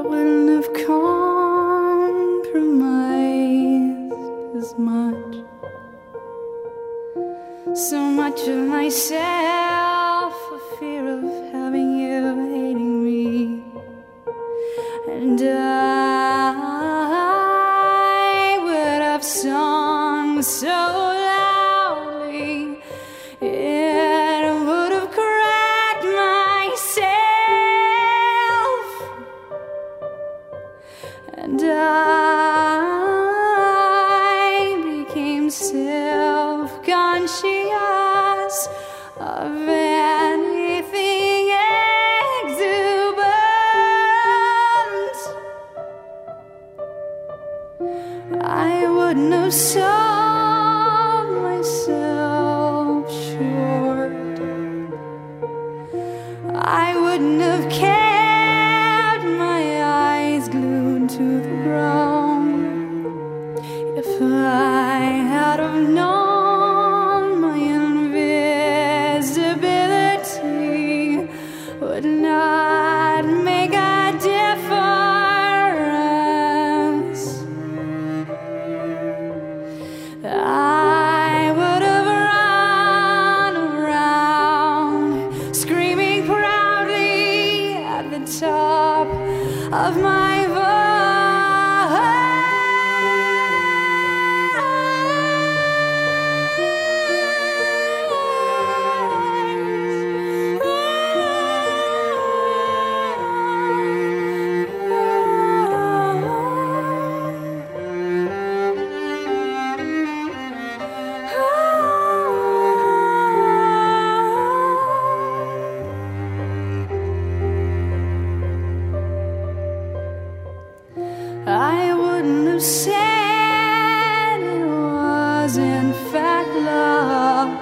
wouldn't have compromised as much. So much of myself for fear of having you hating me. And I would have sung so loudly, it would have cracked myself. And I became self-conscious of anything exuberant. I wouldn't have sold myself short. I wouldn't have kept my eyes glued to the ground if I had have known my invisibility would not make a difference. I would have run around screaming proudly at the top of my I wouldn't have said it was in fact luck.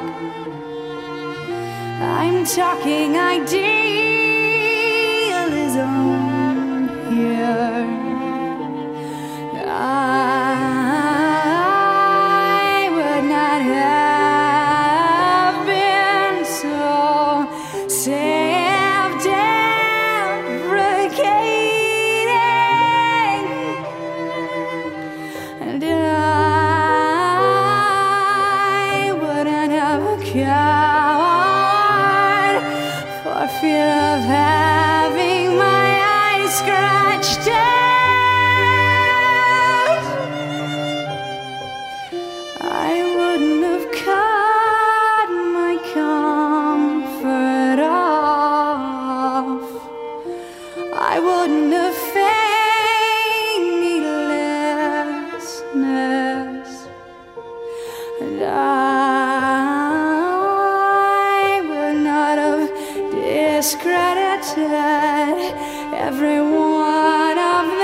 I'm talking idealism here. I would not have been so self-deprecating. And I wouldn't have cowered for fear of having my eyes scratched out. I wouldn't have cut my comfort off. I wouldn't have feigned needlessness. And I would not have discredited every one of